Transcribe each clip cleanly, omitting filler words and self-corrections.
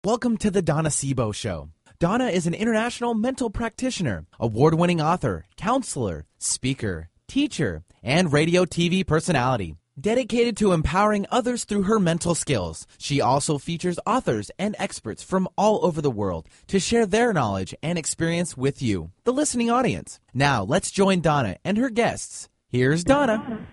Welcome to the Donna Sebo Show. Donna is an international mental practitioner, award-winning author, counselor, speaker, teacher, and radio TV personality. Dedicated to empowering others through her mental skills, she also features authors and experts from all over the world to share their knowledge and experience with you, the listening audience. Now, let's join Donna and her guests. Here's Donna.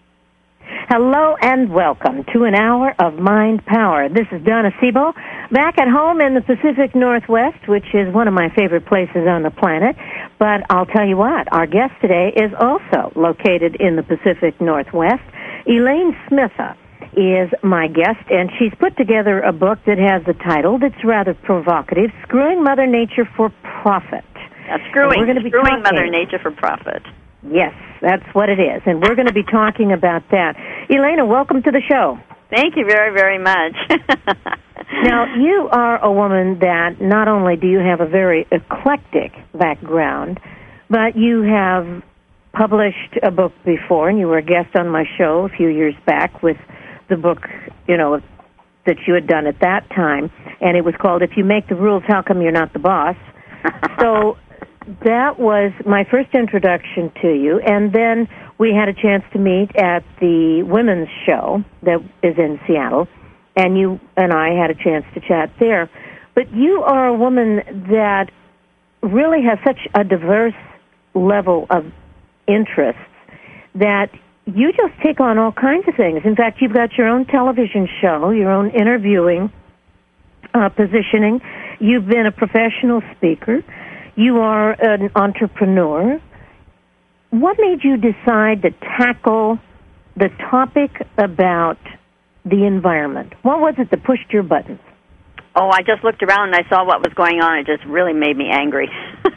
Hello and welcome to an hour of Mind Power. This is Donna Sebo, back at home in the Pacific Northwest, which is one of my favorite places on the planet. But I'll tell you what, our guest today is also located in the Pacific Northwest. Elaine Smitha is my guest, and she's put together a book that has a title that's rather provocative, Screwing Mother Nature for Profit. Screwing Mother Nature for Profit. Yes, that's what it is, and we're going to be talking about that. Elena, welcome to the show. Thank you very, very much. Now, you are a woman that not only do you have a very eclectic background, but you have published a book before, and you were a guest on my show a few years back with the book, that you had done at that time, and it was called If You Make the Rules, How Come You're Not the Boss? So that was my first introduction to you, and then we had a chance to meet at the women's show that is in Seattle, and you and I had a chance to chat there. But you are a woman that really has such a diverse level of interests that you just take on all kinds of things. In fact, you've got your own television show, your own interviewing, positioning. You've been a professional speaker. You are an entrepreneur. What made you decide to tackle the topic about the environment? What was it that pushed your buttons? Oh, I just looked around and I saw what was going on. It just really made me angry.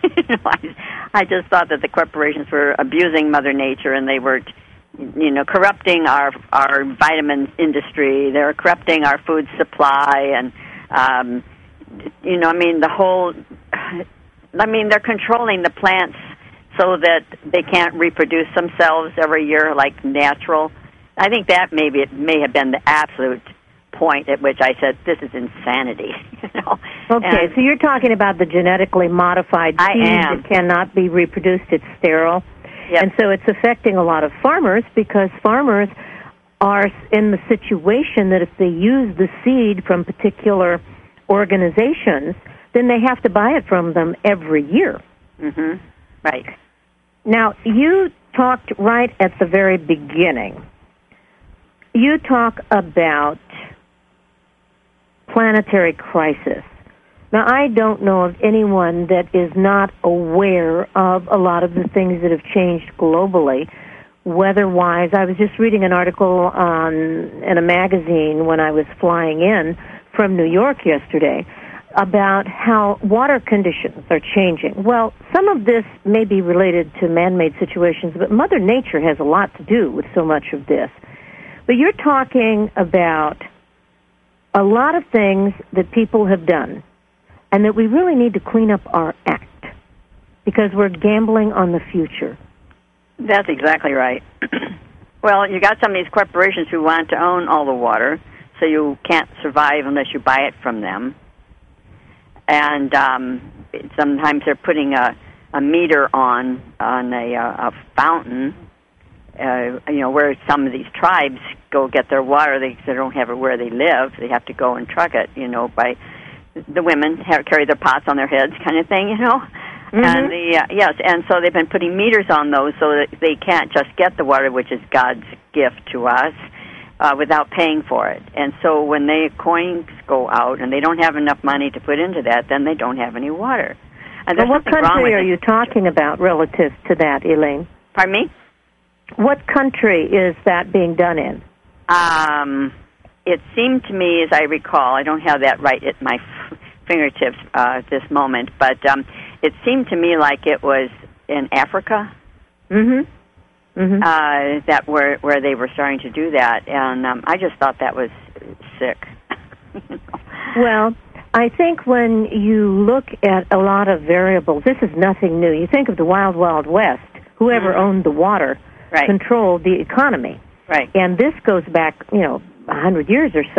I just thought that the corporations were abusing Mother Nature, and they were, corrupting our vitamin industry. They were corrupting our food supply, and they're controlling the plants so that they can't reproduce themselves every year like natural. I think that it may have been the absolute point at which I said, this is insanity. Okay, so you're talking about the genetically modified seed that cannot be reproduced. It's sterile. Yep. And so it's affecting a lot of farmers because farmers are in the situation that if they use the seed from particular organizations, then they have to buy it from them every year. Mm-hmm. Right. Now, you talked right at the very beginning. You talk about planetary crisis. Now, I don't know of anyone that is not aware of a lot of the things that have changed globally, weather-wise. I was just reading an article in a magazine when I was flying in from New York yesterday about how water conditions are changing. Well, some of this may be related to man-made situations, but Mother Nature has a lot to do with so much of this. But you're talking about a lot of things that people have done and that we really need to clean up our act because we're gambling on the future. That's exactly right. Well, you got some of these corporations who want to own all the water, so you can't survive unless you buy it from them. And sometimes they're putting a meter on a fountain, where some of these tribes go get their water. They don't have it where they live. They have to go and truck it, by the women carry their pots on their heads kind of thing, Mm-hmm. And and so they've been putting meters on those so that they can't just get the water, which is God's gift to us, without paying for it. And so when the coins go out and they don't have enough money to put into that, then they don't have any water. And well, what country are you talking about relative to that, Elaine? Pardon me? What country is that being done in? It seemed to me, as I recall, I don't have that right at my fingertips at this moment, but it seemed to me like it was in Africa. Mm-hmm. Mm-hmm. That where they were starting to do that, and I just thought that was sick. Well, I think when you look at a lot of variables, this is nothing new. You think of the Wild Wild West. Whoever owned the water controlled the economy. Right. And this goes back, 100 years or so.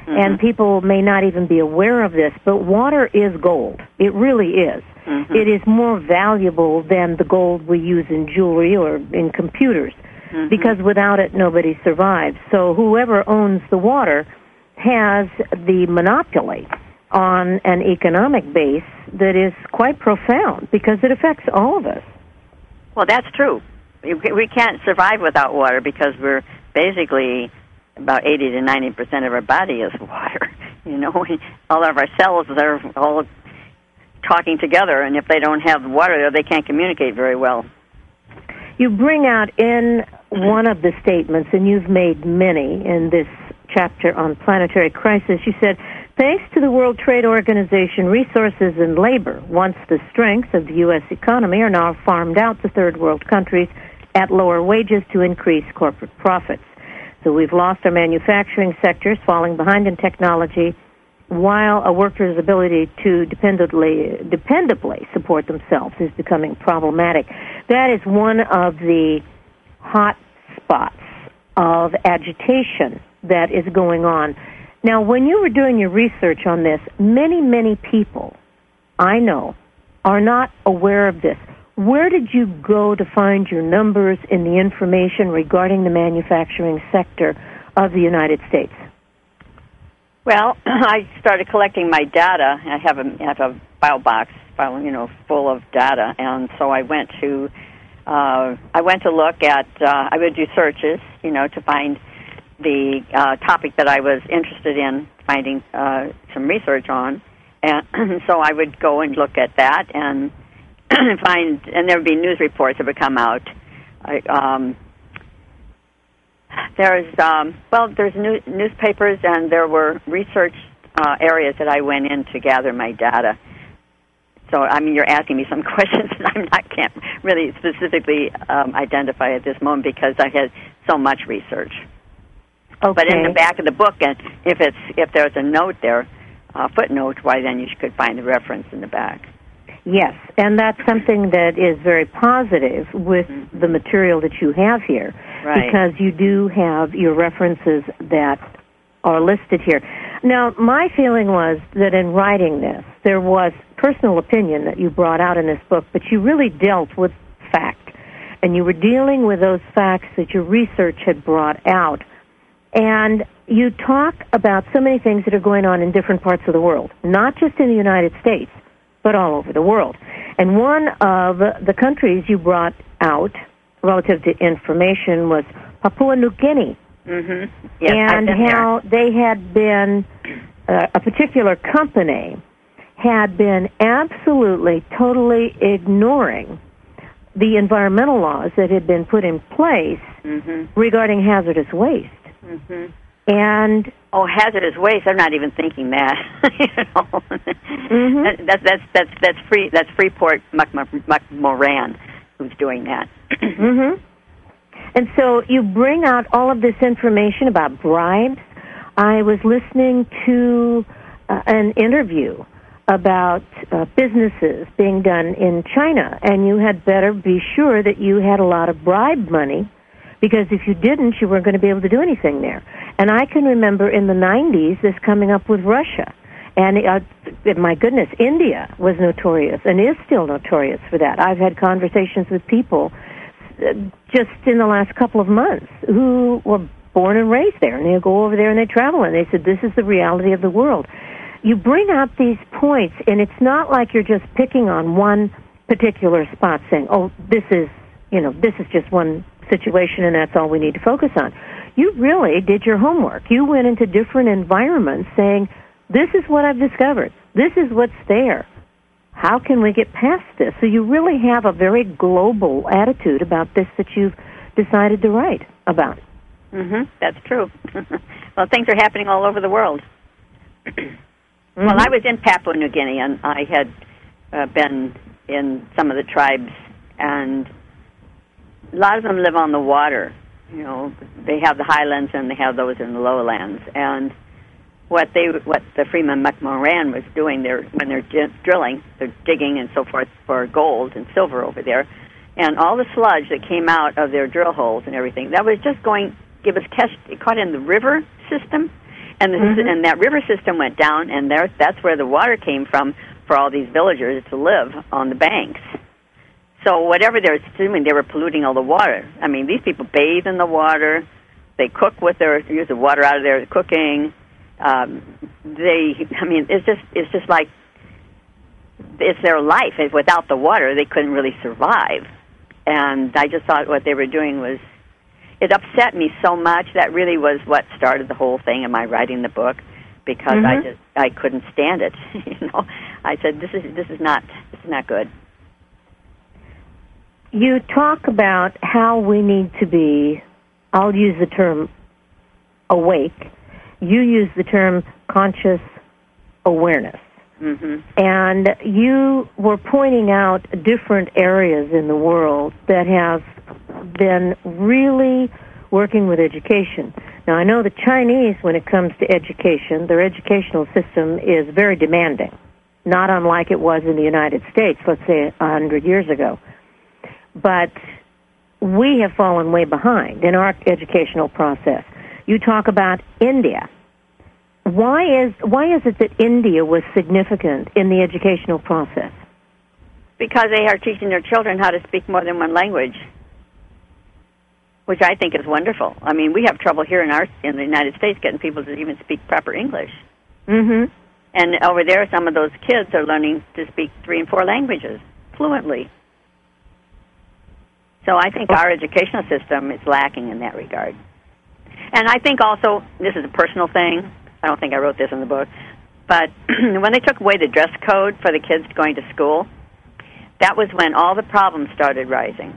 and people may not even be aware of this, but water is gold. It really is. It is more valuable than the gold we use in jewelry or in computers, because without it, nobody survives. So whoever owns the water has the monopoly on an economic base that is quite profound, because it affects all of us. Well, that's true. We can't survive without water because we're basically about 80 to 90% of our body is water. You know, all of our cells are all talking together, and if they don't have water, they can't communicate very well. You bring out in one of the statements, and you've made many in this chapter on planetary crisis, you said, thanks to the World Trade Organization, resources and labor, once the strengths of the U.S. economy, are now farmed out to third world countries at lower wages to increase corporate profits. So we've lost our manufacturing sectors, falling behind in technology, while a worker's ability to dependably support themselves is becoming problematic. That is one of the hot spots of agitation that is going on. Now, when you were doing your research on this, many, many people I know are not aware of this. Where did you go to find your numbers in the information regarding the manufacturing sector of the United States? Well, I started collecting my data. I have a file box, full of data, and so I went to look at. I would do searches, to find the topic that I was interested in finding some research on, and so I would go and look at that and find, and there would be news reports that would come out. There's newspapers, and there were research areas that I went in to gather my data. So, you're asking me some questions that I can't really specifically identify at this moment because I had so much research. Okay. But in the back of the book, and if there's a note there, a footnote, why then you could find the reference in the back. Yes, and that's something that is very positive with the material that you have here, right, because you do have your references that are listed here. Now, my feeling was that in writing this, there was personal opinion that you brought out in this book, but you really dealt with fact, and you were dealing with those facts that your research had brought out. And you talk about so many things that are going on in different parts of the world, not just in the United States, but all over the world. And one of the countries you brought out relative to information was Papua New Guinea. Mm-hmm. Yes, and how they had been, a particular company had been absolutely, totally ignoring the environmental laws that had been put in place regarding hazardous waste. Mm-hmm. And hazardous waste! I'm not even thinking that. That's Freeport McMoran who's doing that. And so you bring out all of this information about bribes. I was listening to an interview about businesses being done in China, and you had better be sure that you had a lot of bribe money, because if you didn't, you weren't going to be able to do anything there. And I can remember in the 90s this coming up with Russia. And my goodness, India was notorious and is still notorious for that. I've had conversations with people just in the last couple of months who were born and raised there, and they go over there and they travel, and they said, this is the reality of the world. You bring out these points, and it's not like you're just picking on one particular spot saying, this is just one situation and that's all we need to focus on. You really did your homework. You went into different environments saying, this is what I've discovered. This is what's there. How can we get past this? So you really have a very global attitude about this that you've decided to write about. That's true. Well, things are happening all over the world. Well, I was in Papua New Guinea, and I had been in some of the tribes, and a lot of them live on the water. They have the highlands and they have those in the lowlands. And what the Freeman McMoran was doing there when they're drilling, they're digging and so forth for gold and silver over there, and all the sludge that came out of their drill holes and everything, that was just caught in the river system, And and that river system went down, and that's where the water came from for all these villagers to live on the banks. So whatever they're assuming, they were polluting all the water. I mean, these people bathe in the water. They cook with use the water out of their cooking. It's just like it's their life. Without the water, they couldn't really survive. And I just thought what they were doing it upset me so much. That really was what started the whole thing in my writing the book, because I couldn't stand it. I said this is not good. You talk about how we need to be, I'll use the term awake. You use the term conscious awareness. Mm-hmm. And you were pointing out different areas in the world that have been really working with education. Now, I know the Chinese, when it comes to education, their educational system is very demanding, not unlike it was in the United States, let's say 100 years ago. But we have fallen way behind in our educational process. You talk about India. Why is it that India was significant in the educational process? Because they are teaching their children how to speak more than one language, which I think is wonderful. I mean, we have trouble here in the United States getting people to even speak proper English. Mm-hmm. And over there, some of those kids are learning to speak 3 and 4 languages fluently. So I think our educational system is lacking in that regard. And I think also, this is a personal thing, I don't think I wrote this in the book, but when they took away the dress code for the kids going to school, that was when all the problems started rising.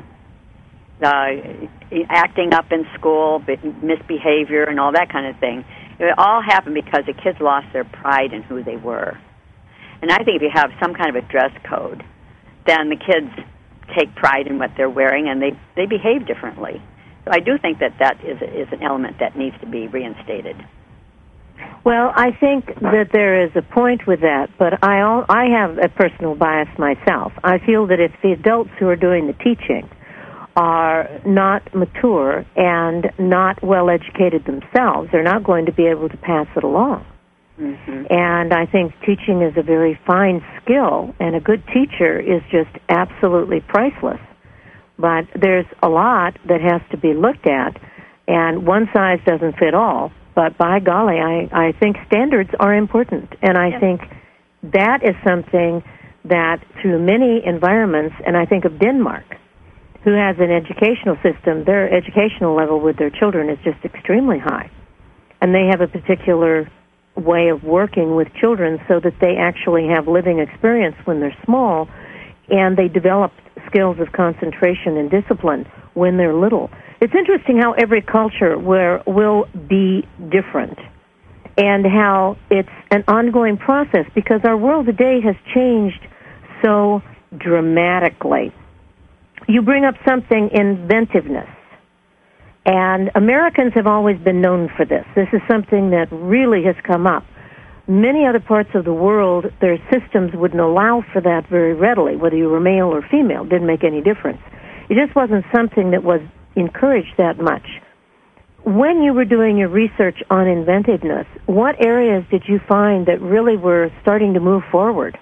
Acting up in school, misbehavior, and all that kind of thing. It all happened because the kids lost their pride in who they were. And I think if you have some kind of a dress code, then the kids take pride in what they're wearing, and they behave differently. So I do think that is an element that needs to be reinstated. Well, I think that there is a point with that, but I have a personal bias myself. I feel that if the adults who are doing the teaching are not mature and not well educated themselves, they're not going to be able to pass it along. Mm-hmm. And I think teaching is a very fine skill, and a good teacher is just absolutely priceless. But there's a lot that has to be looked at, and one size doesn't fit all. But by golly, I think standards are important, and I think that is something that through many environments, and I think of Denmark, who has an educational system, their educational level with their children is just extremely high. And they have a particular way of working with children so that they actually have living experience when they're small, and they develop skills of concentration and discipline when they're little. It's interesting how every culture will be different, and how it's an ongoing process, because our world today has changed so dramatically. You bring up something, inventiveness. And Americans have always been known for this. This is something that really has come up. Many other parts of the world, their systems wouldn't allow for that very readily. Whether you were male or female, didn't make any difference. It just wasn't something that was encouraged that much. When you were doing your research on inventiveness, what areas did you find that really were starting to move forward?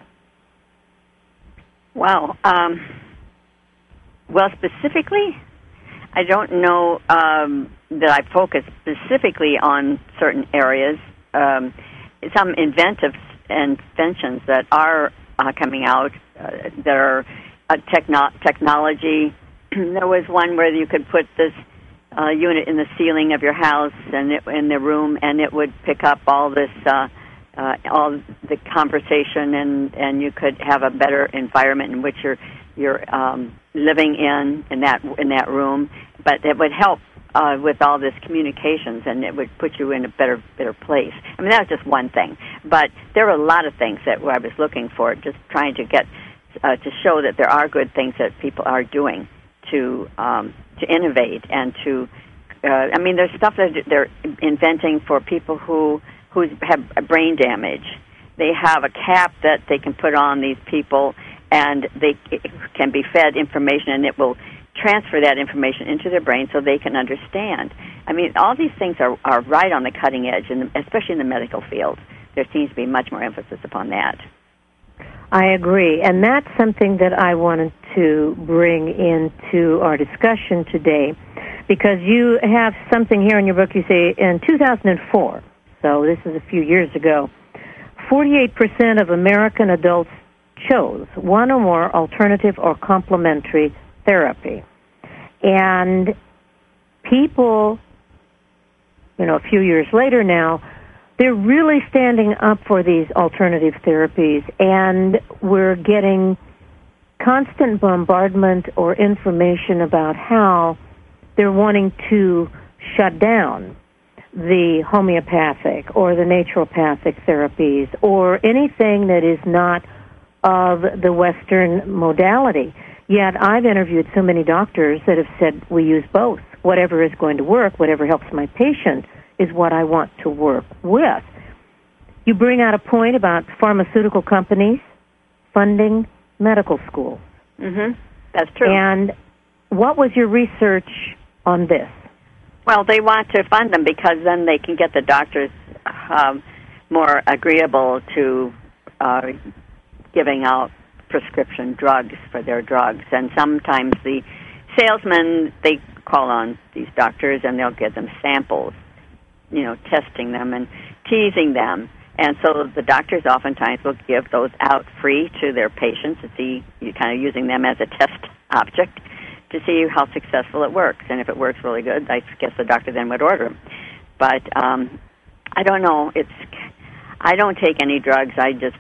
Wow. Well, specifically, I don't know that I focus specifically on certain areas. Some inventions that are coming out that are technology. There was one where you could put this unit in the ceiling of your house and in the room, and it would pick up all this, all the conversation, and you could have a better environment in which you're living in that room. But it would help with all this communications, and it would put you in a better place. I mean, that was just one thing, but there were a lot of things that I was looking for, just trying to get to show that there are good things that people are doing to innovate and to. I mean, there's stuff that they're inventing for people who have brain damage. They have a cap that they can put on these people, and they can be fed information, and it will transfer that information into their brain so they can understand. I mean, all these things are right on the cutting edge, and especially in the medical field. There seems to be much more emphasis upon that. I agree, and that's something that I wanted to bring into our discussion today, because you have something here in your book. You say in 2004, so this is a few years ago, 48% of American adults chose one or more alternative or complementary therapy. And people, a few years later now, they're really standing up for these alternative therapies, and we're getting constant bombardment or information about how they're wanting to shut down the homeopathic or the naturopathic therapies or anything that is not of the Western modality. Yet I've interviewed so many doctors that have said we use both. Whatever is going to work, whatever helps my patient, is what I want to work with. You bring out a point about pharmaceutical companies funding medical schools. Mm-hmm. That's true. And what was your research on this? Well, they want to fund them because then they can get the doctors more agreeable to giving out prescription drugs for their drugs. And sometimes the salesmen, they call on these doctors and they'll give them samples, testing them and teasing them. And so the doctors oftentimes will give those out free to their patients to see, you're kind of using them as a test object to see how successful it works. And if it works really good, I guess the doctor then would order them. But I don't know. I don't take any drugs. I just,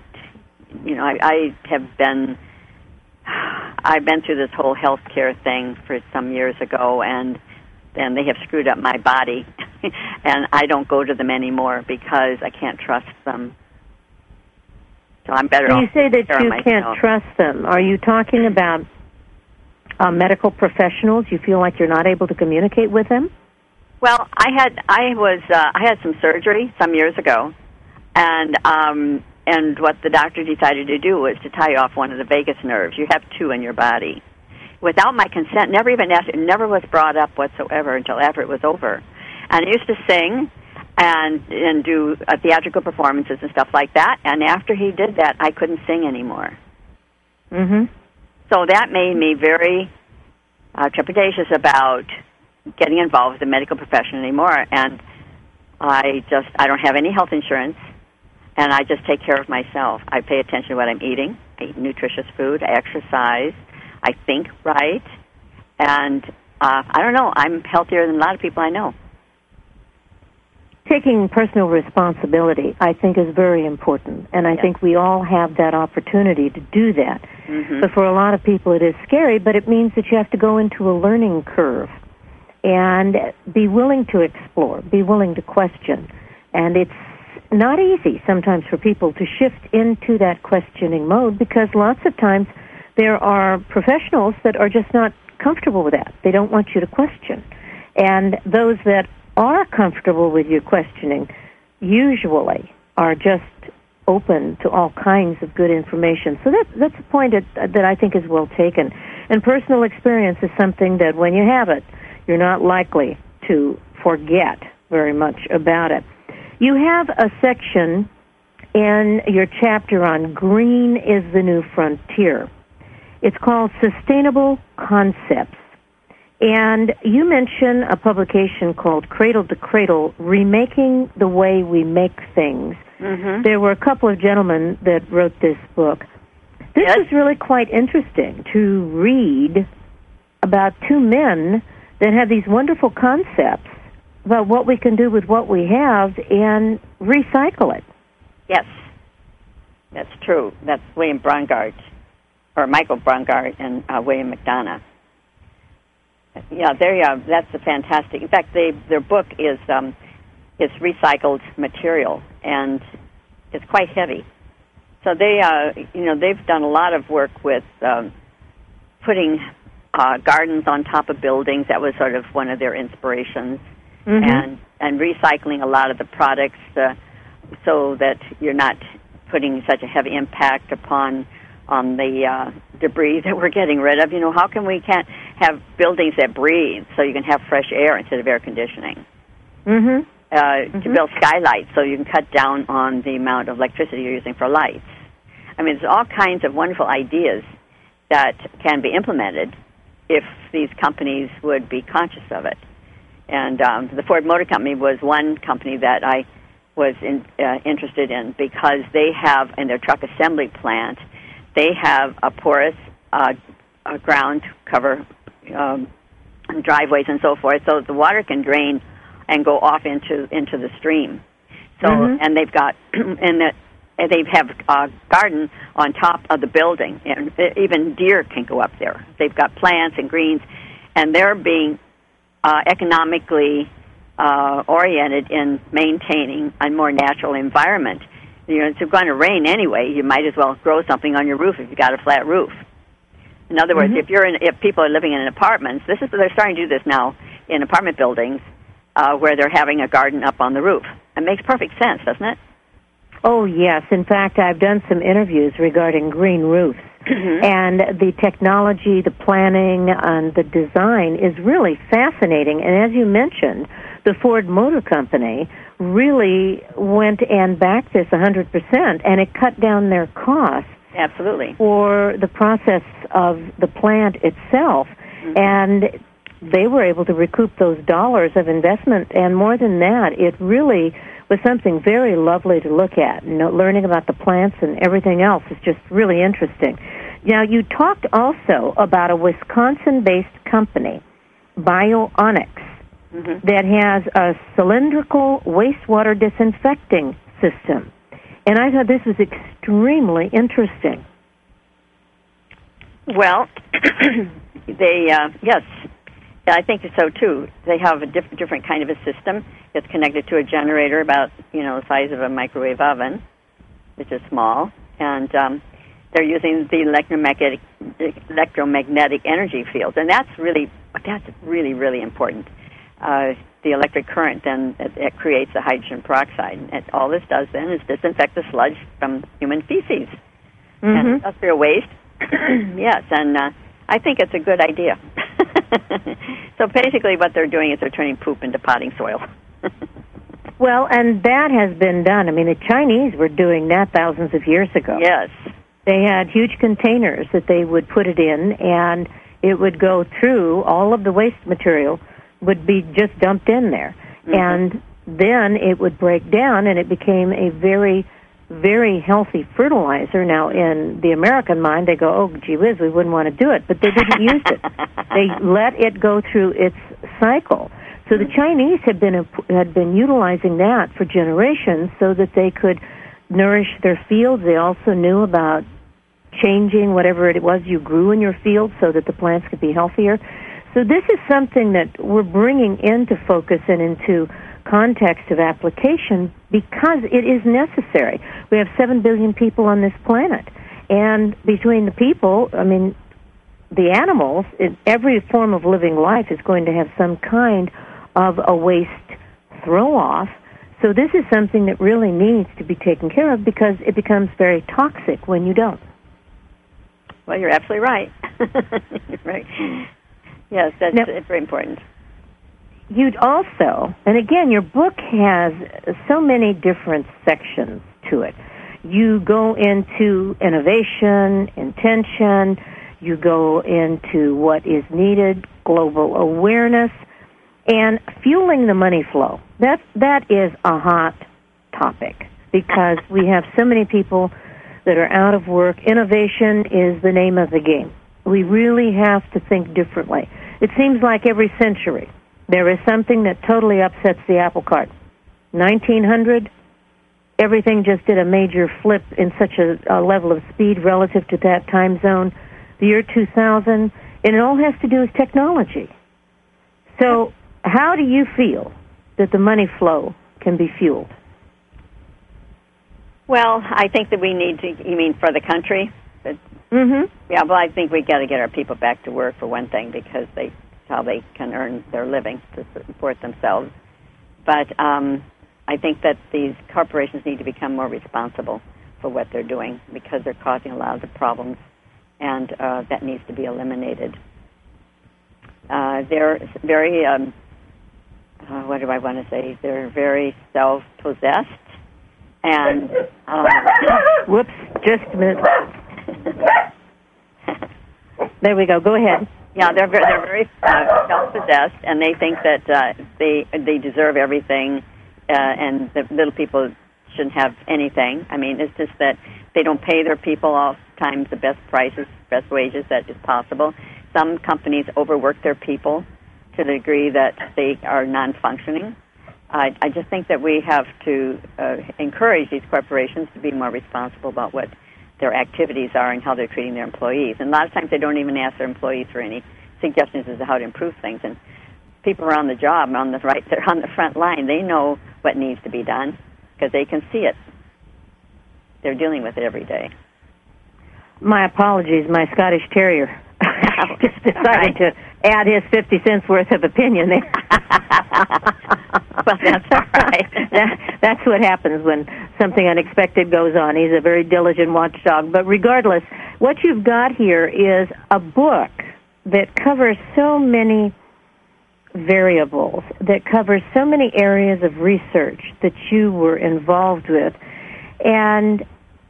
I've been through this whole healthcare thing for some years ago, and then they have screwed up my body, and I don't go to them anymore because I can't trust them. So I'm better off. You say that you myself. Can't trust them. Are you talking about medical professionals? You feel like you're not able to communicate with them? Well, I had some surgery some years ago, and what the doctor decided to do was to tie off one of the vagus nerves. You have two in your body. Without my consent, never even asked, it never was brought up whatsoever until after it was over. And I used to sing and do theatrical performances and stuff like that, and after he did that, I couldn't sing anymore. Mm-hmm. So that made me very trepidatious about getting involved with the medical profession anymore, and I don't have any health insurance, and I just take care of myself. I pay attention to what I'm eating. I eat nutritious food. I exercise. I think right. And I don't know. I'm healthier than a lot of people I know. Taking personal responsibility, I think, is very important, and I think we all have that opportunity to do that. Mm-hmm. But for a lot of people, it is scary, but it means that you have to go into a learning curve and be willing to explore, be willing to question. And it's not easy sometimes for people to shift into that questioning mode because lots of times there are professionals that are just not comfortable with that. They don't want you to question. And those that are comfortable with you questioning usually are just open to all kinds of good information. So that's a point that I think is well taken. And personal experience is something that when you have it, you're not likely to forget very much about it. You have a section in your chapter on Green is the New Frontier. It's called Sustainable Concepts. And you mention a publication called Cradle to Cradle, Remaking the Way We Make Things. Mm-hmm. There were a couple of gentlemen that wrote this book. This is really quite interesting to read about two men that have these wonderful concepts about what we can do with what we have and recycle it. Yes, that's true. That's William Brongard, or Michael Brongard and William McDonough. Yeah, that's a fantastic. In fact, their book is recycled material, and it's quite heavy. So they've done a lot of work with putting gardens on top of buildings. That was sort of one of their inspirations, mm-hmm. and recycling a lot of the products so that you're not putting such a heavy impact on the debris that we're getting rid of. How come we can't have buildings that breathe so you can have fresh air instead of air conditioning? to build skylights so you can cut down on the amount of electricity you're using for lights. I mean, there's all kinds of wonderful ideas that can be implemented if these companies would be conscious of it. And the Ford Motor Company was one company that I was interested in because they have, in their truck assembly plant, they have a porous ground cover, driveways and so forth, so the water can drain and go off into the stream. So, and they've got, they have a garden on top of the building, and even deer can go up there. They've got plants and greens, and they're being economically oriented in maintaining a more natural environment. You know, it's going to rain anyway. You might as well grow something on your roof if you've got a flat roof. In other words, if people are living in apartments, they're starting to do this now in apartment buildings where they're having a garden up on the roof. It makes perfect sense, doesn't it? Oh, yes. In fact, I've done some interviews regarding green roofs. And the technology, the planning, and the design is really fascinating. And as you mentioned, the Ford Motor Company really went and backed this 100%, and it cut down their costs. Absolutely. For the process of the plant itself. And they were able to recoup those dollars of investment. And more than that, it really was something very lovely to look at. You know, learning about the plants and everything else is just really interesting. Now, you talked also about a Wisconsin-based company, Bioonics, that has a cylindrical wastewater disinfecting system. And I thought this was extremely interesting. Well, yes, I think so too. They have a different kind of a system. It's connected to a generator about, the size of a microwave oven, which is small, and they're using the electromagnetic energy fields, and that's really, really important. The electric current then it creates the hydrogen peroxide, and all this does then is disinfect the sludge from human feces and industrial waste. Yes, and I think it's a good idea. So basically what they're doing is they're turning poop into potting soil. Well, and that has been done. I mean, the Chinese were doing that thousands of years ago. Yes. They had huge containers that they would put it in, and it would go through, all of the waste material would be just dumped in there. And then it would break down, and it became a very, very healthy fertilizer. Now, in the American mind, they go, oh, gee whiz, we wouldn't want to do it. But they didn't use it. They let it go through its cycle. So the Chinese had been utilizing that for generations so that they could nourish their fields. They also knew about changing whatever it was you grew in your field so that the plants could be healthier. So this is something that we're bringing into focus and into context of application because it is necessary. We have 7 billion people on this planet. And between the people, I mean, the animals, every form of living life is going to have some kind of a waste throw-off. So this is something that really needs to be taken care of because it becomes very toxic when you don't. Well, you're absolutely right. Right. Yes, it's very important. You'd also, and again, your book has so many different sections to it. You go into innovation, intention, you go into what is needed, global awareness, and fueling the money flow. That is a hot topic because we have so many people that are out of work. Innovation is the name of the game. We really have to think differently. It seems like every century there is something that totally upsets the apple cart. 1900, everything just did a major flip in such a level of speed relative to that time zone. The year 2000, and it all has to do with technology. So how do you feel that the money flow can be fueled? Well, I think that we need to, you mean for the country? Yeah, well, I think we got to get our people back to work for one thing because that's how they can earn their living to support themselves. But I think that these corporations need to become more responsible for what they're doing because they're causing a lot of the problems, and that needs to be eliminated. They're very what do I want to say? They're very self-possessed, and whoops, just a minute. There we go. Go ahead. Yeah, they're very self-possessed, and they think that they deserve everything, and the little people shouldn't have anything. I mean, it's just that they don't pay their people all times the best prices, best wages that is possible. Some companies overwork their people to the degree that they are non-functioning. I just think that we have to encourage these corporations to be more responsible about what their activities are and how they're treating their employees. And a lot of times they don't even ask their employees for any suggestions as to how to improve things. And people are on the job, they're on the front line. They know what needs to be done because they can see it. They're dealing with it every day. My apologies, my Scottish Terrier just decided to add his 50 cents worth of opinion there. Well, that's all right. That's what happens when something unexpected goes on. He's a very diligent watchdog. But regardless, what you've got here is a book that covers so many variables, that covers so many areas of research that you were involved with. And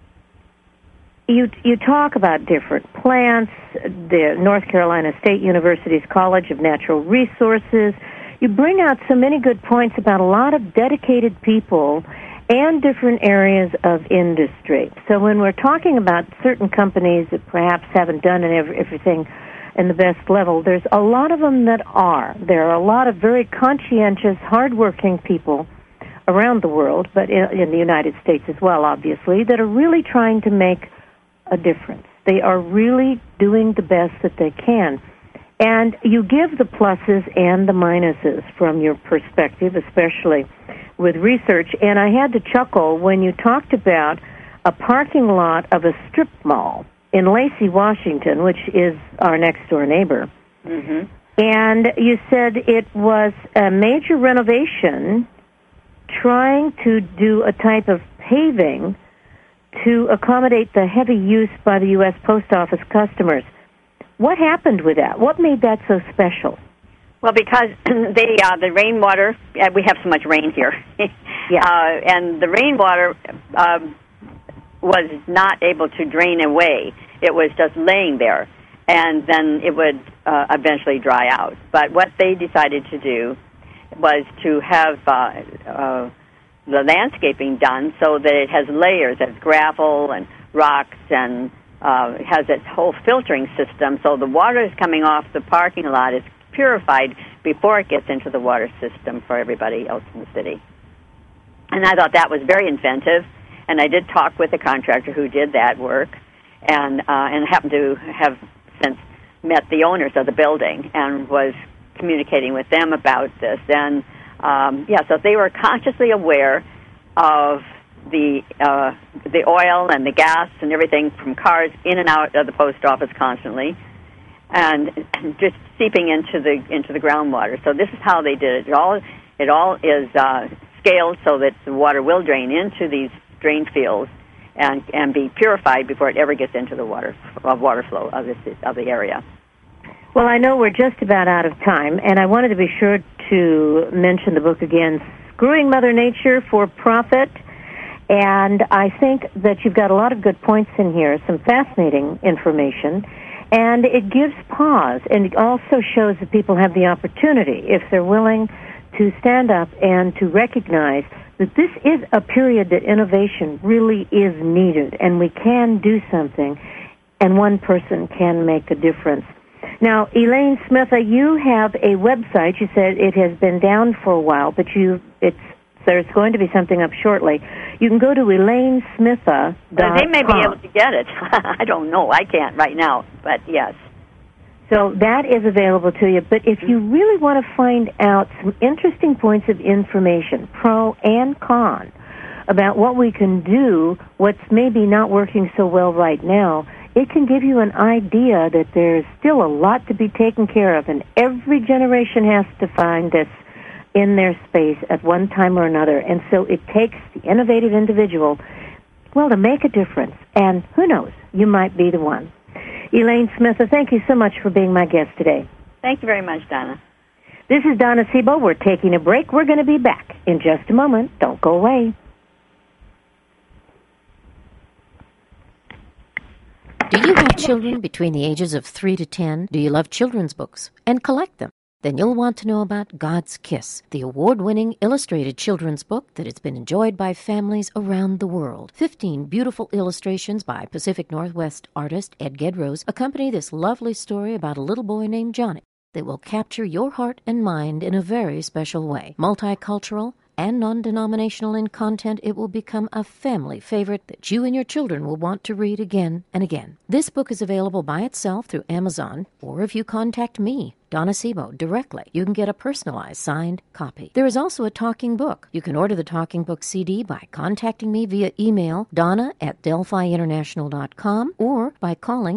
you talk about different plants, the North Carolina State University's College of Natural Resources. You bring out so many good points about a lot of dedicated people and different areas of industry. So when we're talking about certain companies that perhaps haven't done everything in the best level, there's a lot of them that are. There are a lot of very conscientious, hardworking people around the world, but in the United States as well, obviously, that are really trying to make a difference. They are really doing the best that they can. And you give the pluses and the minuses from your perspective, especially with research. And I had to chuckle when you talked about a parking lot of a strip mall in Lacey, Washington, which is our next-door neighbor. Mm-hmm. And you said it was a major renovation trying to do a type of paving to accommodate the heavy use by the U.S. Post Office customers. What happened with that? What made that so special? Well, because the rainwater, we have so much rain here, yeah. And the rainwater was not able to drain away. It was just laying there, and then it would eventually dry out. But what they decided to do was to have the landscaping done so that it has layers of gravel and rocks and has its whole filtering system, so the water is coming off the parking lot is purified before it gets into the water system for everybody else in the city. And I thought that was very inventive, and I did talk with a contractor who did that work, and happened to have since met the owners of the building and was communicating with them about this. And so they were consciously aware of the oil and the gas and everything from cars in and out of the post office constantly, and just seeping into the groundwater. So this is how they did it. It all is scaled so that the water will drain into these drain fields and be purified before it ever gets into the water flow of the area. Well, I know we're just about out of time, and I wanted to be sure to mention the book again, Screwing Mother Nature for Profit. And I think that you've got a lot of good points in here, some fascinating information, and it gives pause, and it also shows that people have the opportunity, if they're willing to stand up and to recognize that this is a period that innovation really is needed, and we can do something, and one person can make a difference. Now, Elaine Smitha, you have a website. You said it has been down for a while, but there's going to be something up shortly. You can go to ElaineSmitha.com. They may be able to get it. I don't know. I can't right now, but yes. So that is available to you. But if you really want to find out some interesting points of information, pro and con, about what we can do, what's maybe not working so well right now, it can give you an idea that there's still a lot to be taken care of, and every generation has to find this in their space at one time or another. And so it takes the innovative individual, well, to make a difference. And who knows, you might be the one. Elaine Smitha, thank you so much for being my guest today. Thank you very much, Donna. This is Donna Sebo. We're taking a break. We're going to be back in just a moment. Don't go away. Do you have children between the ages of 3 to 10? Do you love children's books and collect them? Then you'll want to know about God's Kiss, the award-winning illustrated children's book that has been enjoyed by families around the world. 15 beautiful illustrations by Pacific Northwest artist Ed Gedrose accompany this lovely story about a little boy named Johnny that will capture your heart and mind in a very special way. Multicultural and non-denominational in content, it will become a family favorite that you and your children will want to read again and again. This book is available by itself through Amazon, or if you contact me, Donna Sebo, directly, you can get a personalized signed copy. There is also a talking book. You can order the talking book CD by contacting me via email, donna@delphiinternational.com, or by calling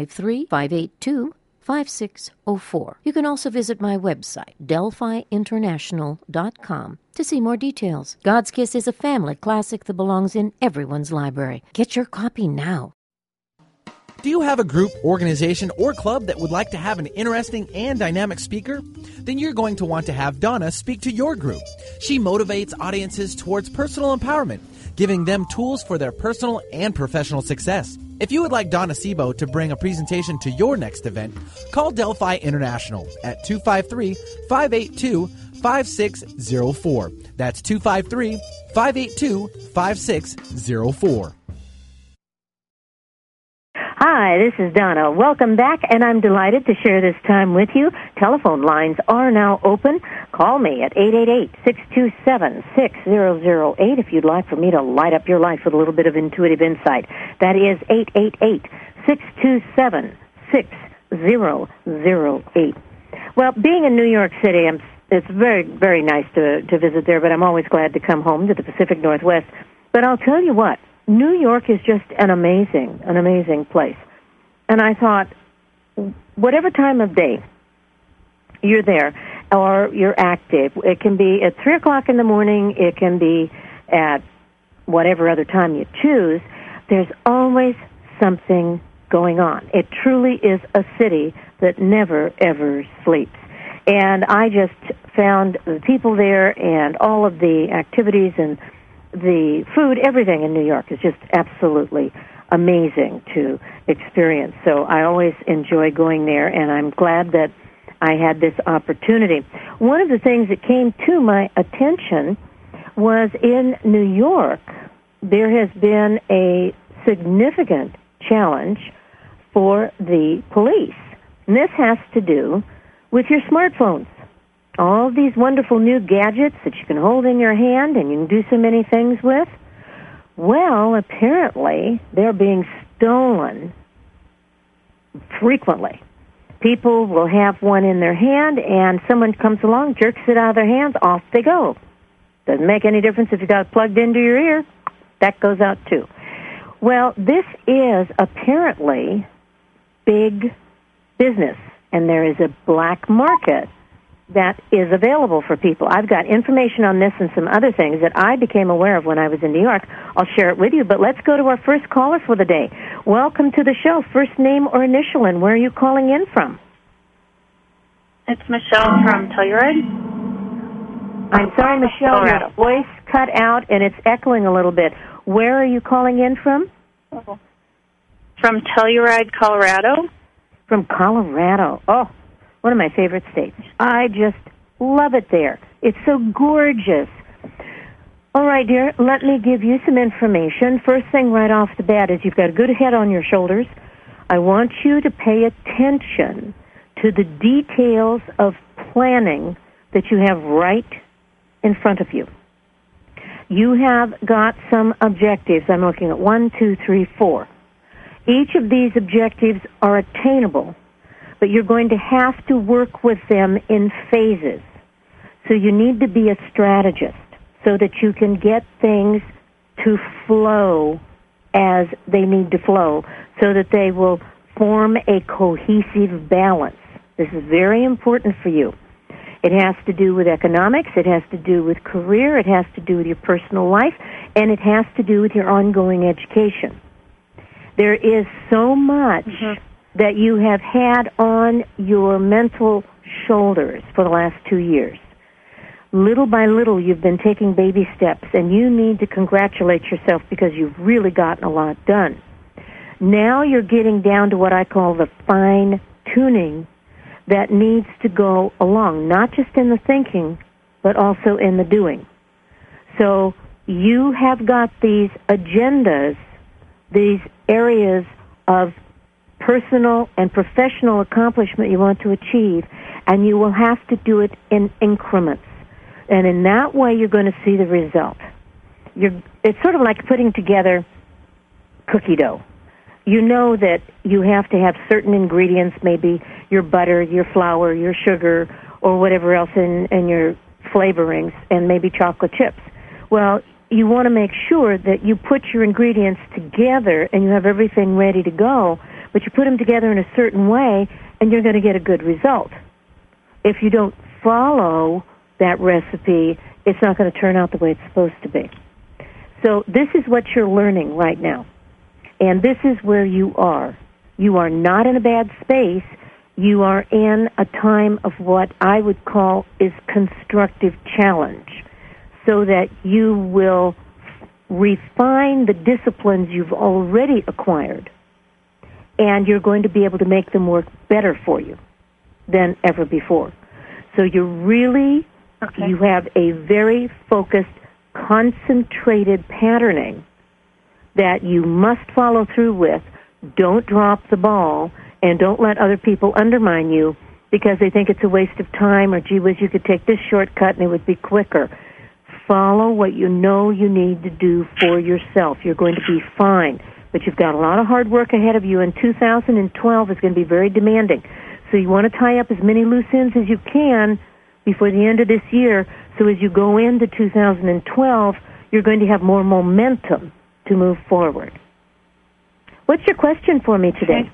253-582-5604. You can also visit my website, delphiinternational.com, to see more details. God's Kiss is a family classic that belongs in everyone's library. Get your copy now. Do you have a group, organization, or club that would like to have an interesting and dynamic speaker? Then you're going to want to have Donna speak to your group. She motivates audiences towards personal empowerment, giving them tools for their personal and professional success. If you would like Donna Sebo to bring a presentation to your next event, call Delphi International at 253-582-5604. That's 253-582-5604. Hi, this is Donna. Welcome back, and I'm delighted to share this time with you. Telephone lines are now open. Call me at 888-627-6008 if you'd like for me to light up your life with a little bit of intuitive insight. That is 888-627-6008. Well, being in New York City, it's very, very nice to visit there, but I'm always glad to come home to the Pacific Northwest. But I'll tell you what, New York is just an amazing place. And I thought, whatever time of day you're there or you're active, it can be at 3 o'clock in the morning, it can be at whatever other time you choose, there's always something going on. It truly is a city that never, ever sleeps. And I just found the people there and all of the activities and the food, everything in New York is just absolutely amazing to experience. So I always enjoy going there, and I'm glad that I had this opportunity. One of the things that came to my attention was in New York, there has been a significant challenge for the police. And this has to do with your smartphones. All these wonderful new gadgets that you can hold in your hand and you can do so many things with. Well, apparently, they're being stolen frequently. People will have one in their hand, and someone comes along, jerks it out of their hands, off they go. Doesn't make any difference if you got it plugged into your ear. That goes out, too. Well, this is apparently big business, and there is a black market that is available for people. I've got information on this and some other things that I became aware of when I was in New York. I'll share it with you, but let's go to our first caller for the day. Welcome to the show. First name or initial, and where are you calling in from? It's Michelle from Telluride. I'm sorry, Michelle, your voice cut out and it's echoing a little bit. Where are you calling in from? From Telluride, Colorado. From Colorado. Oh, one of my favorite states. I just love it there. It's so gorgeous. All right, dear, let me give you some information. First thing right off the bat is you've got a good head on your shoulders. I want you to pay attention to the details of planning that you have right in front of you. You have got some objectives. I'm looking at 1, 2, 3, 4. Each of these objectives are attainable, but you're going to have to work with them in phases. So you need to be a strategist so that you can get things to flow as they need to flow so that they will form a cohesive balance. This is very important for you. It has to do with economics, it has to do with career, it has to do with your personal life, and it has to do with your ongoing education. There is so much that you have had on your mental shoulders for the last 2 years. Little by little, you've been taking baby steps, and you need to congratulate yourself because you've really gotten a lot done. Now you're getting down to what I call the fine-tuning that needs to go along, not just in the thinking, but also in the doing. So you have got these agendas, these areas of personal and professional accomplishment you want to achieve, and you will have to do it in increments. And in that way, you're going to see the result. It's sort of like putting together cookie dough. You know that you have to have certain ingredients, maybe your butter, your flour, your sugar, or whatever else in your flavorings, and maybe chocolate chips. Well, you want to make sure that you put your ingredients together and you have everything ready to go, but you put them together in a certain way, and you're going to get a good result. If you don't follow that recipe, it's not going to turn out the way it's supposed to be. So this is what you're learning right now. And this is where you are. You are not in a bad space. You are in a time of what I would call is constructive challenge, so that you will refine the disciplines you've already acquired, and you're going to be able to make them work better for you than ever before. So you're really, you have a very focused, concentrated patterning that you must follow through with. Don't drop the ball, and don't let other people undermine you because they think it's a waste of time, or gee whiz, you could take this shortcut and it would be quicker. Follow what you know you need to do for yourself. You're going to be fine, but you've got a lot of hard work ahead of you, and 2012 is going to be very demanding. So you want to tie up as many loose ends as you can before the end of this year, so as you go into 2012, you're going to have more momentum to move forward. What's your question for me today?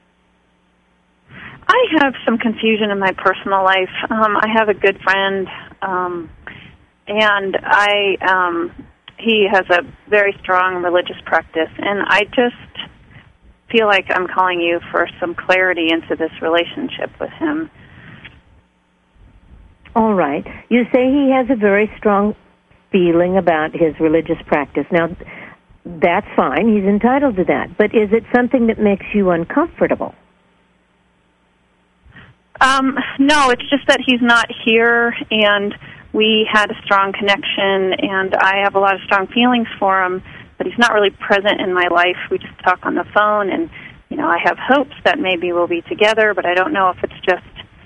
I have some confusion in my personal life. I have a good friend, and he has a very strong religious practice, and I just feel like I'm calling you for some clarity into this relationship with him. All right. You say he has a very strong feeling about his religious practice. Now, that's fine. He's entitled to that. But is it something that makes you uncomfortable? No, it's just that he's not here, and we had a strong connection, and I have a lot of strong feelings for him, but he's not really present in my life. We just talk on the phone, and, you know, I have hopes that maybe we'll be together, but I don't know if it's just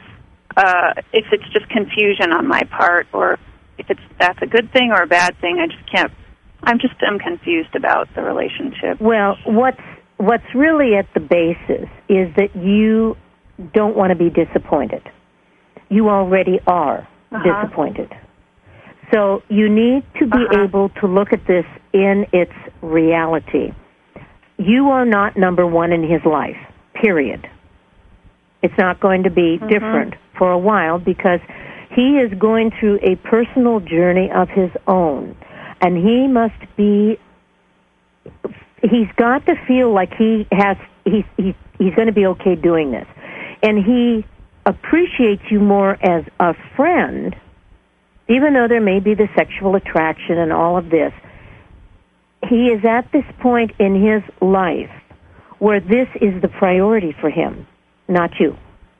confusion on my part, or if that's a good thing or a bad thing. I'm confused about the relationship. Well, what's really at the basis is that you don't want to be disappointed. You already are disappointed. So you need to be able to look at this in its reality. You are not number one in his life, period. It's not going to be different for a while because he is going through a personal journey of his own. And he's got to feel like he's going to be okay doing this. And he appreciates you more as a friend, even though there may be the sexual attraction and all of this. He is at this point in his life where this is the priority for him, not you.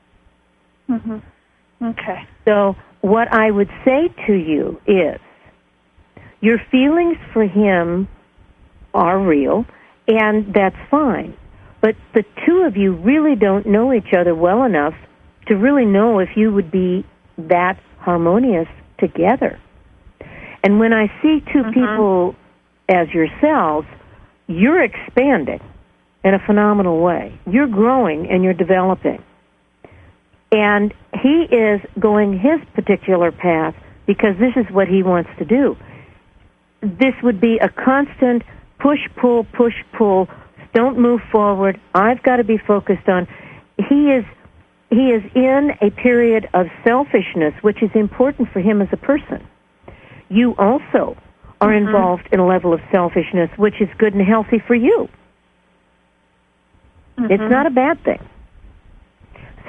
Okay. So what I would say to you is, your feelings for him are real, and that's fine. But the two of you really don't know each other well enough to really know if you would be that harmonious together. And when I see two people as yourselves, you're expanding in a phenomenal way. You're growing and you're developing. And he is going his particular path because this is what he wants to do. This would be a constant push-pull, push-pull. Don't move forward. I've got to be focused on. He is in a period of selfishness, which is important for him as a person. You also are involved in a level of selfishness, which is good and healthy for you. It's not a bad thing. So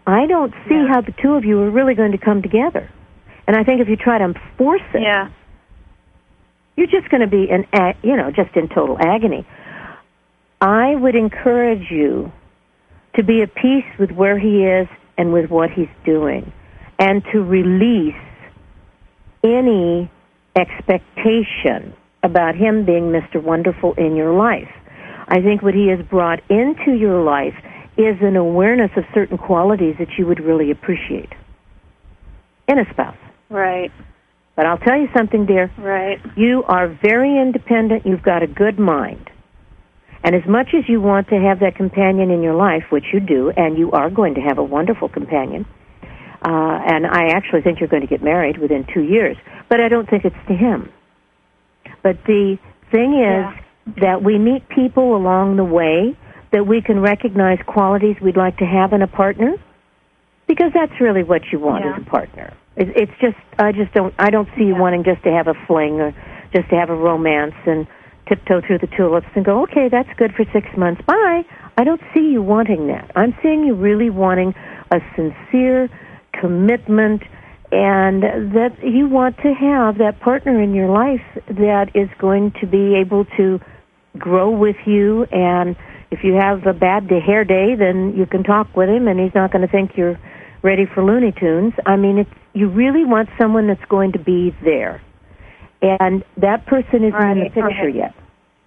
I don't see how the two of you are really going to come together. And I think if you try to force it, you're just going to be just in total agony. I would encourage you to be at peace with where he is and with what he's doing, and to release any expectation about him being Mr. Wonderful in your life. I think what he has brought into your life is an awareness of certain qualities that you would really appreciate in a spouse. Right. But I'll tell you something, dear. Right. You are very independent. You've got a good mind. And as much as you want to have that companion in your life, which you do, and you are going to have a wonderful companion, and I actually think you're going to get married within 2 years, but I don't think it's to him. But the thing is that we meet people along the way that we can recognize qualities we'd like to have in a partner, because that's really what you want as a partner. It's just, I don't see you wanting just to have a fling or just to have a romance and tiptoe through the tulips and go, okay, that's good for 6 months, bye. I don't see you wanting that. I'm seeing you really wanting a sincere commitment, and that you want to have that partner in your life that is going to be able to grow with you, and if you have a bad hair day, then you can talk with him and he's not going to think you're ready for Looney Tunes. I mean, you really want someone that's going to be there. And that person isn't in the picture yet.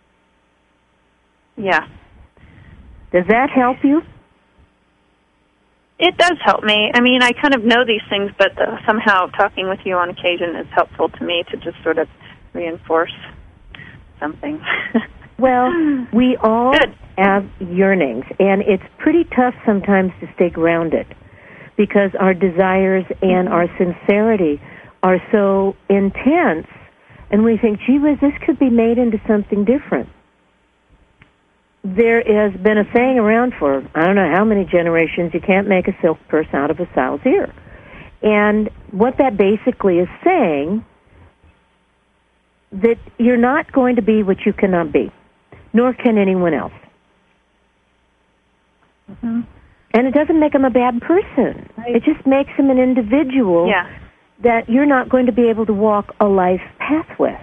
Yeah. Does that help you? It does help me. I mean, I kind of know these things, but somehow talking with you on occasion is helpful to me to just sort of reinforce something. Well, we all have yearnings, and it's pretty tough sometimes to stay grounded because our desires and our sincerity are so intense, and we think, gee whiz, this could be made into something different. There has been a saying around for I don't know how many generations, you can't make a silk purse out of a sow's ear. And what that basically is saying, that you're not going to be what you cannot be, nor can anyone else. Mm-hmm. And it doesn't make him a bad person. Right. It just makes him an individual that you're not going to be able to walk a life path with.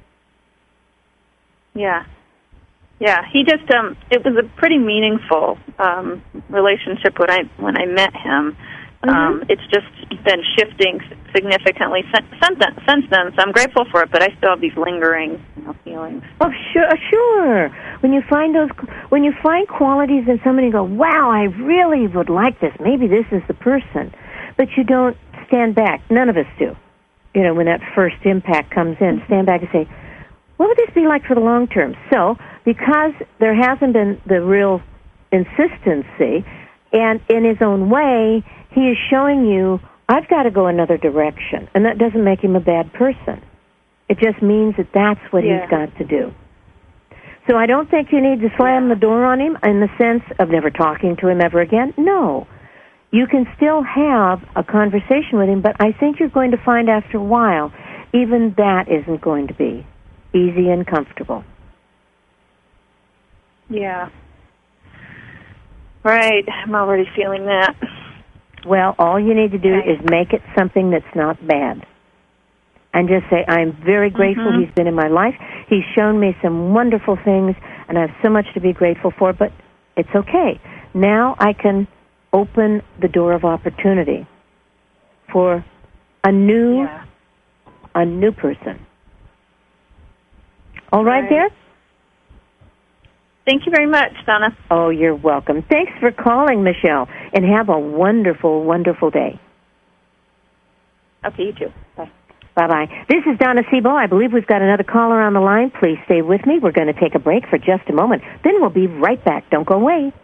Yeah. Yeah, he just, it was a pretty meaningful relationship when I met him. It's just been shifting significantly since then, so I'm grateful for it, but I still have these lingering feelings. Oh, sure. When you find qualities in somebody and go, wow, I really would like this, maybe this is the person, but you don't stand back. None of us do. You know, when that first impact comes in, stand back and say, what would this be like for the long term? So, because there hasn't been the real insistency, and in his own way, he is showing you, I've got to go another direction. And that doesn't make him a bad person. It just means that that's what he's got to do. So I don't think you need to slam the door on him in the sense of never talking to him ever again. No. You can still have a conversation with him, but I think you're going to find after a while, even that isn't going to be easy and comfortable. Yeah. Right. I'm already feeling that. Well, all you need to do is make it something that's not bad. And just say, I'm very grateful he's been in my life. He's shown me some wonderful things, and I have so much to be grateful for, but it's okay. Now I can open the door of opportunity for a new person. All right, dear? Thank you very much, Donna. Oh, you're welcome. Thanks for calling, Michelle, and have a wonderful, wonderful day. Okay, you too. Bye. Bye-bye. This is Donna Sebo. I believe we've got another caller on the line. Please stay with me. We're going to take a break for just a moment. Then we'll be right back. Don't go away.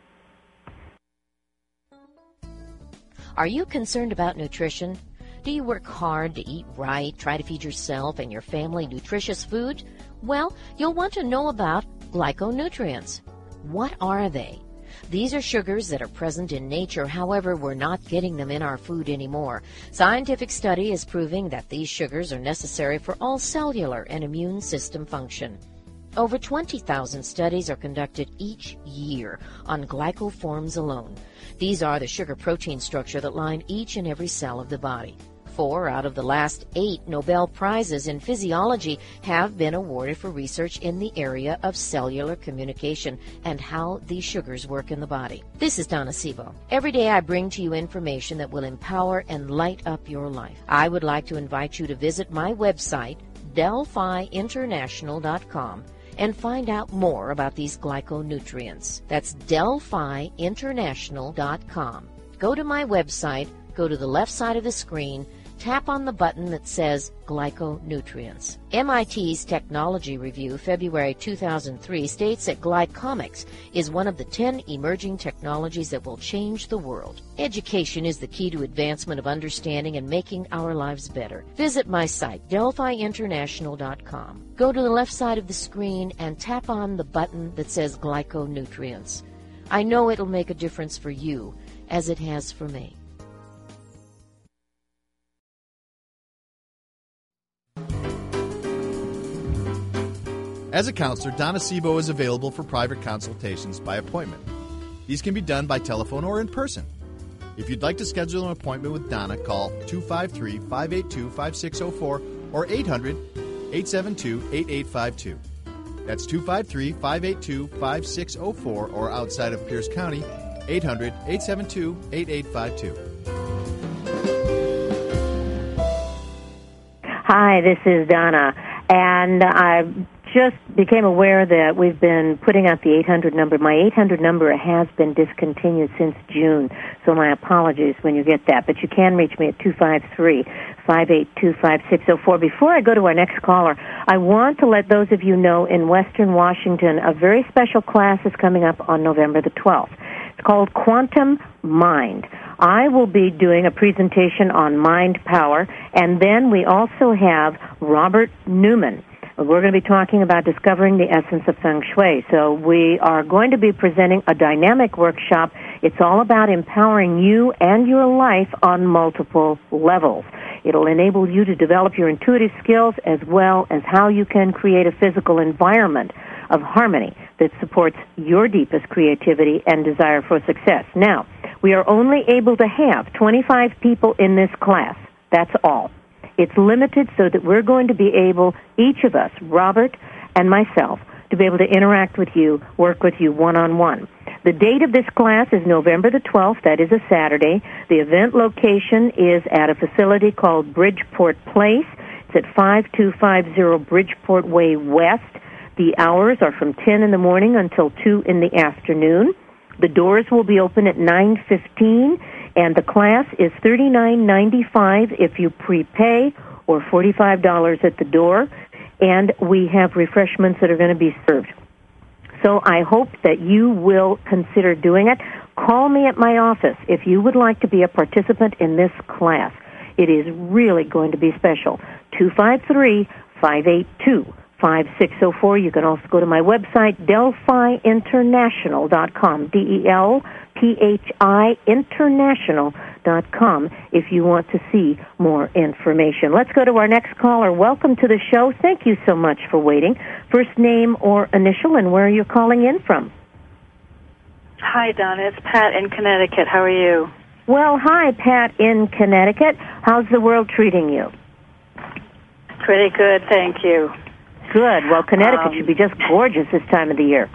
Are you concerned about nutrition? Do you work hard to eat right, try to feed yourself and your family nutritious food? Well, you'll want to know about glyconutrients. What are they? These are sugars that are present in nature, however, we're not getting them in our food anymore. Scientific study is proving that these sugars are necessary for all cellular and immune system function. Over 20,000 studies are conducted each year on glycoforms alone. These are the sugar-protein structure that line each and every cell of the body. 4 out of the last 8 Nobel Prizes in physiology have been awarded for research in the area of cellular communication and how these sugars work in the body. This is Donna Sebo. Every day I bring to you information that will empower and light up your life. I would like to invite you to visit my website, DelphiInternational.com, and find out more about these glyconutrients. That's DelphiInternational.com. Go to my website, go to the left side of the screen, tap on the button that says Glyconutrients. MIT's Technology Review, February 2003, states that glycomics is one of the 10 emerging technologies that will change the world. Education is the key to advancement of understanding and making our lives better. Visit my site, DelphiInternational.com. Go to the left side of the screen and tap on the button that says Glyconutrients. I know it'll make a difference for you, as it has for me. As a counselor, Donna Sebo is available for private consultations by appointment. These can be done by telephone or in person. If you'd like to schedule an appointment with Donna, call 253-582-5604 or 800-872-8852. That's 253-582-5604 or outside of Pierce County, 800-872-8852. Hi, this is Donna, and I just became aware that we've been putting out the 800 number. My 800 number has been discontinued since June, so my apologies when you get that. But you can reach me at 253-582-5604. Before I go to our next caller, I want to let those of you know in Western Washington a very special class is coming up on November the 12th. It's called Quantum Mind. I will be doing a presentation on mind power, and then we also have Robert Newman. We're going to be talking about discovering the essence of Feng Shui. So we are going to be presenting a dynamic workshop. It's all about empowering you and your life on multiple levels. It'll enable you to develop your intuitive skills as well as how you can create a physical environment of harmony that supports your deepest creativity and desire for success. Now, we are only able to have 25 people in this class. That's all. It's limited so that we're going to be able, each of us, Robert and myself, to be able to interact with you, work with you one-on-one. The date of this class is November the 12th. That is a Saturday. The event location is at a facility called Bridgeport Place. It's at 5250 Bridgeport Way West. The hours are from 10 in the morning until 2 in the afternoon. The doors will be open at 9:15. And the class is $39.95 if you prepay, or $45 at the door. And we have refreshments that are going to be served. So I hope that you will consider doing it. Call me at my office if you would like to be a participant in this class. It is really going to be special. 253-582-5604. You can also go to my website, DelphiInternational.com, DelphiInternational.com, if you want to see more information. Let's go to our next caller. Welcome to the show. Thank you so much for waiting. First name or initial, and where are you calling in from? Hi, Donna. It's Pat in Connecticut. How are you? Well, hi, Pat in Connecticut. How's the world treating you? Pretty good, thank you. Good. Well, Connecticut should be just gorgeous this time of the year.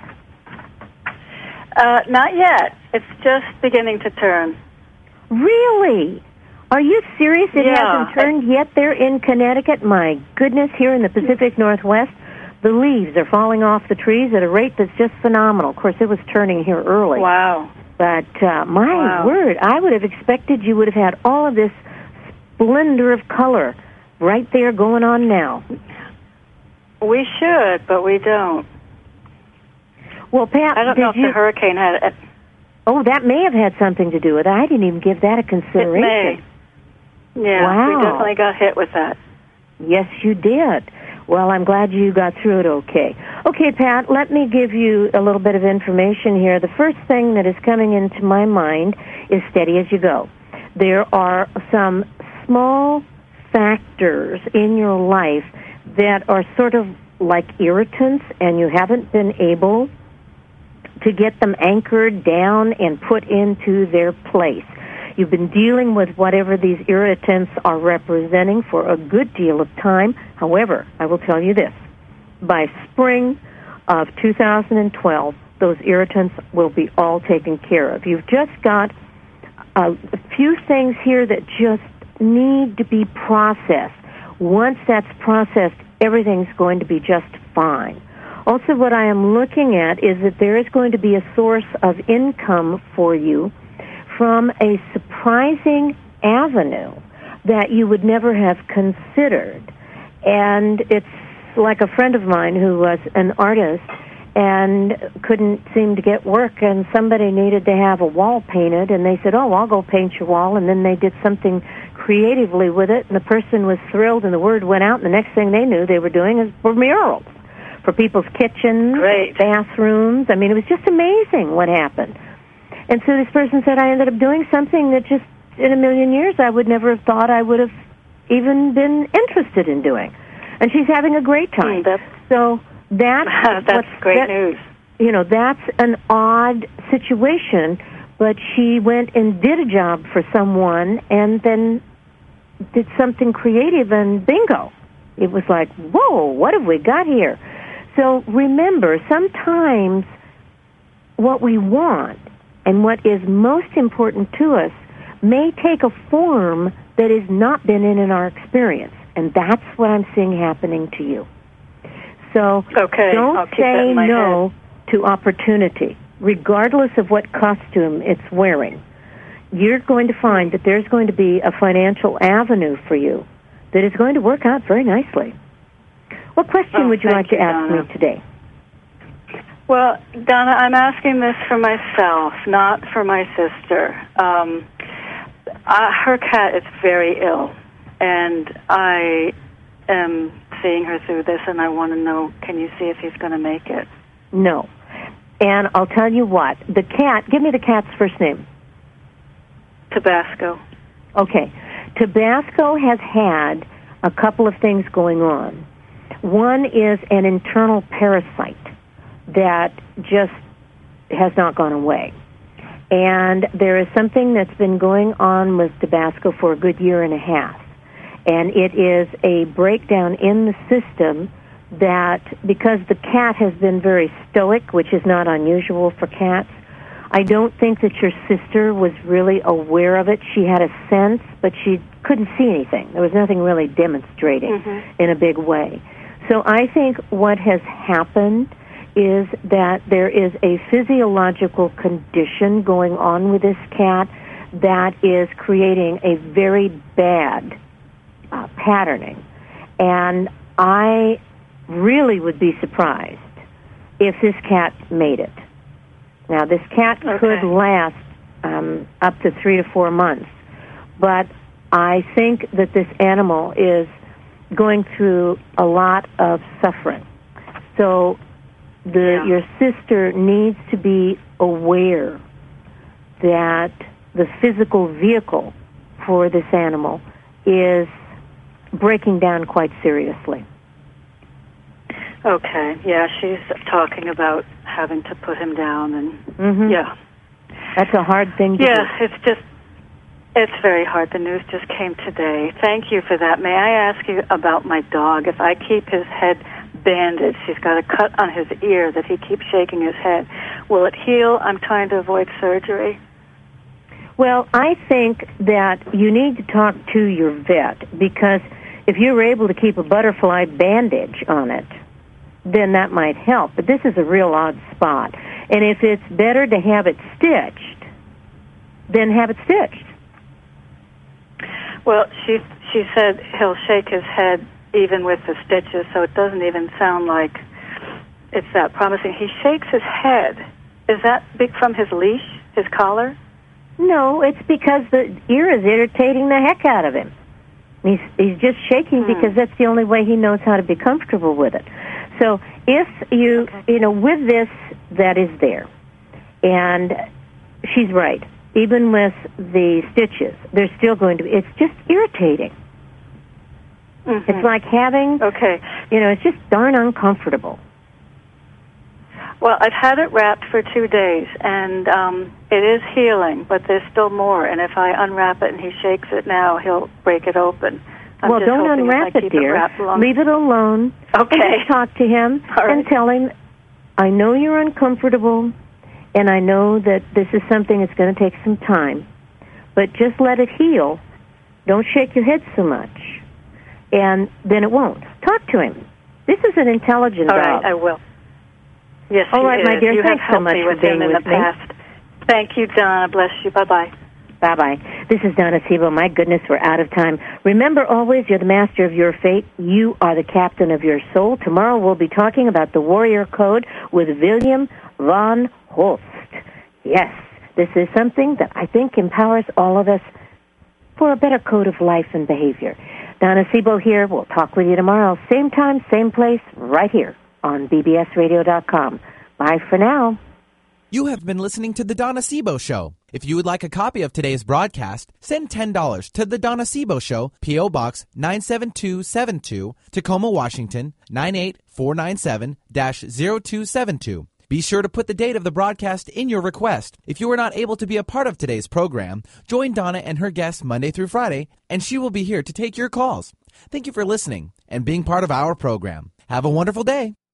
Not yet. It's just beginning to turn. Really? Are you serious? It hasn't turned yet there in Connecticut? My goodness, here in the Pacific Northwest, the leaves are falling off the trees at a rate that's just phenomenal. Of course, it was turning here early. Wow. But, my word, I would have expected you would have had all of this splendor of color right there going on now. We should, but we don't. Well, Pat, I don't know if the hurricane had it. Oh, that may have had something to do with it. I didn't even give that a consideration. It may. Yeah, wow. We definitely got hit with that. Yes, you did. Well, I'm glad you got through it okay. Okay, Pat, let me give you a little bit of information here. The first thing that is coming into my mind is steady as you go. There are some small factors in your life that are sort of like irritants and you haven't been able to get them anchored down and put into their place. You've been dealing with whatever these irritants are representing for a good deal of time. However, I will tell you this. By spring of 2012, those irritants will be all taken care of. You've just got a few things here that just need to be processed. Once that's processed, everything's going to be just fine. Also, what I am looking at is that there is going to be a source of income for you from a surprising avenue that you would never have considered. And it's like a friend of mine who was an artist and couldn't seem to get work, and somebody needed to have a wall painted, and they said, oh, I'll go paint your wall, and then they did something creatively with it, and the person was thrilled, and the word went out, and the next thing they knew they were doing were murals for people's kitchens, bathrooms. I mean, it was just amazing what happened. And so this person said, I ended up doing something that just in a million years I would never have thought I would have even been interested in doing. And she's having a great time. So that's great news. You know, that's an odd situation, but she went and did a job for someone and then did something creative, and bingo. It was like, whoa, what have we got here? So remember, sometimes what we want and what is most important to us may take a form that has not been in our experience. And that's what I'm seeing happening to you. So don't say no to opportunity, regardless of what costume it's wearing. You're going to find that there's going to be a financial avenue for you that is going to work out very nicely. What question would you like to ask me today? Well, Donna, I'm asking this for myself, not for my sister. Her cat is very ill, and I am seeing her through this, and I want to know, can you see if he's going to make it? No. And I'll tell you what, the cat, give me the cat's first name. Tabasco. Okay. Tabasco has had a couple of things going on. One is an internal parasite that just has not gone away. And there is something that's been going on with Tabasco for a good year and a half. And it is a breakdown in the system that, because the cat has been very stoic, which is not unusual for cats, I don't think that your sister was really aware of it. She had a sense, but she couldn't see anything. There was nothing really demonstrating in a big way. So I think what has happened is that there is a physiological condition going on with this cat that is creating a very bad patterning. And I really would be surprised if this cat made it. Now, this cat could last up to 3 to 4 months, but I think that this animal is going through a lot of suffering. So your sister needs to be aware that the physical vehicle for this animal is breaking down quite seriously. Okay, yeah, she's talking about having to put him down, and yeah. That's a hard thing to do. Yeah, it's very hard. The news just came today. Thank you for that. May I ask you about my dog? If I keep his head bandaged, he's got a cut on his ear that he keeps shaking his head. Will it heal? I'm trying to avoid surgery. Well, I think that you need to talk to your vet, because if you were able to keep a butterfly bandage on it, then that might help. But this is a real odd spot. And if it's better to have it stitched, then have it stitched. Well, she said he'll shake his head even with the stitches, so it doesn't even sound like it's that promising. He shakes his head. Is that big from his leash, his collar? No, it's because the ear is irritating the heck out of him. He's just shaking because that's the only way he knows how to be comfortable with it. So if you know, with this, that is there. And she's right. Even with the stitches, they're still going to be, it's just irritating. Mm-hmm. It's like having, it's just darn uncomfortable. Well, I've had it wrapped for 2 days, and it is healing, but there's still more. And if I unwrap it and he shakes it now, he'll break it open. Well, don't unwrap it, dear. Leave it alone. Okay. And just talk to him and tell him, I know you're uncomfortable, and I know that this is something that's going to take some time, but just let it heal. Don't shake your head so much, and then it won't. Talk to him. This is an intelligent dog. All right, I will. Yes, all right, my dear. You thanks so much for being with me. Past. Thank you, Donna. Bless you. Bye-bye. Bye-bye. This is Donna Sebo. My goodness, we're out of time. Remember always, you're the master of your fate. You are the captain of your soul. Tomorrow we'll be talking about the Warrior Code with William von Holst. Yes, this is something that I think empowers all of us for a better code of life and behavior. Donna Sebo here. We'll talk with you tomorrow. Same time, same place, right here on bbsradio.com. Bye for now. You have been listening to The Donna Sebo Show. If you would like a copy of today's broadcast, send $10 to The Donna Sebo Show, P.O. Box 97272, Tacoma, Washington, 98497-0272. Be sure to put the date of the broadcast in your request. If you are not able to be a part of today's program, join Donna and her guests Monday through Friday, and she will be here to take your calls. Thank you for listening and being part of our program. Have a wonderful day.